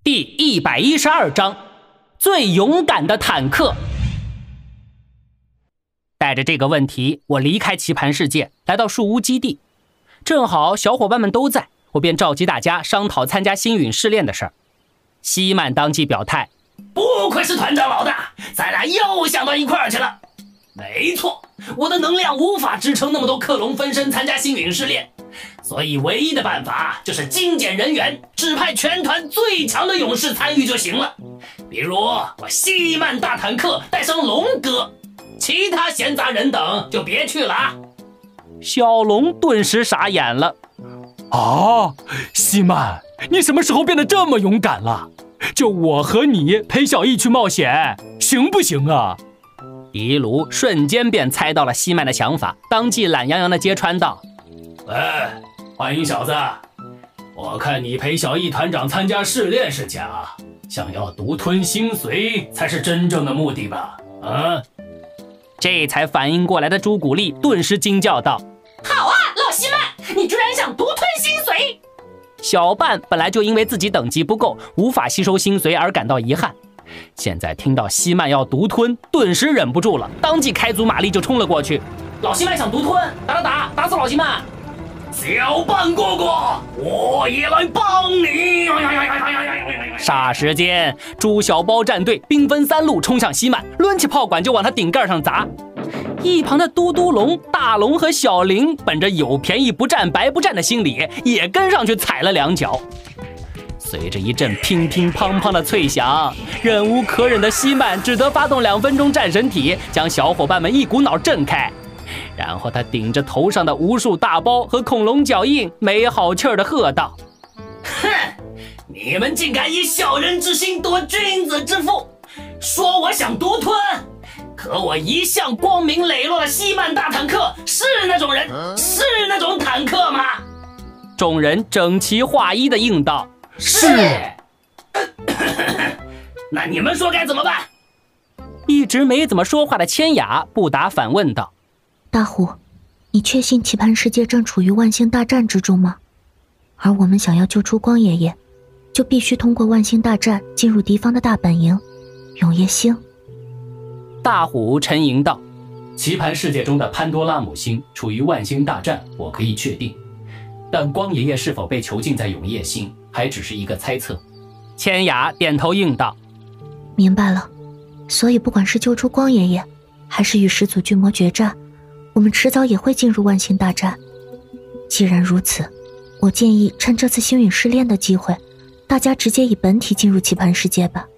第112章，最勇敢的坦克。带着这个问题，我离开棋盘世界，来到树屋基地。正好小伙伴们都在，我便召集大家商讨参加星陨试炼的事儿。西曼当即表态： 不愧是团长老大，咱俩又想到一块儿去了。没错，我的能量无法支撑那么多克隆分身参加星陨试炼，所以唯一的办法就是精简人员，只派全团最强的勇士参与就行了。比如我西曼大坦克带上龙哥，其他闲杂人等就别去了啊。 小龙顿时傻眼了。 啊，西曼，你什么时候变得这么勇敢了？就我和你陪小易去冒险，行不行啊？ 迪卢瞬间便猜到了西曼的想法，当即懒洋洋地揭穿道： 欢迎小子，我看你陪小易团长参加试炼是假，想要独吞星髓才是真正的目的吧？啊！ 这才反应过来的朱古力顿时惊叫道： 好啊，老西曼，你居然想独吞星髓！ 小半本来就因为自己等级不够，无法吸收星髓而感到遗憾，现在听到西曼要独吞，顿时忍不住了，当即开足马力就冲了过去。 老西曼想独吞，打死老西曼！小半哥哥，我也来帮你！ 霎时间，猪小包战队兵分3路冲向西曼，抡起炮管就往他顶盖上砸。一旁的嘟嘟龙、大龙和小林本着有便宜不占白不占的心理，也跟上去踩了2脚。随着一阵乒乒乓乓的脆响，忍无可忍的西曼只得发动2分钟战神体，将小伙伴们一股脑震开。然后他顶着头上的无数大包和恐龙脚印，没好气儿地喝道： 哼，你们竟敢以小人之心夺君子之腹，说我想独吞，可我一向光明磊落的西曼大坦克是那种人，是那种坦克吗？ 众人整齐划一地应道： 是。 那你们说该怎么办？ 一直没怎么说话的千雅不答反问道： 大虎，你确信棋盘世界正处于万星大战之中吗？而我们想要救出光爷爷，就必须通过万星大战进入敌方的大本营永夜星。 大虎沉吟道： 棋盘世界中的潘多拉姆星处于万星大战，我可以确定，但光爷爷是否被囚禁在永夜星还只是一个猜测。 千雅点头应道： 明白了，所以不管是救出光爷爷，还是与始祖巨魔决战，我们迟早也会进入万星大战。既然如此，我建议趁这次星陨试炼的机会，大家直接以本体进入棋盘世界吧。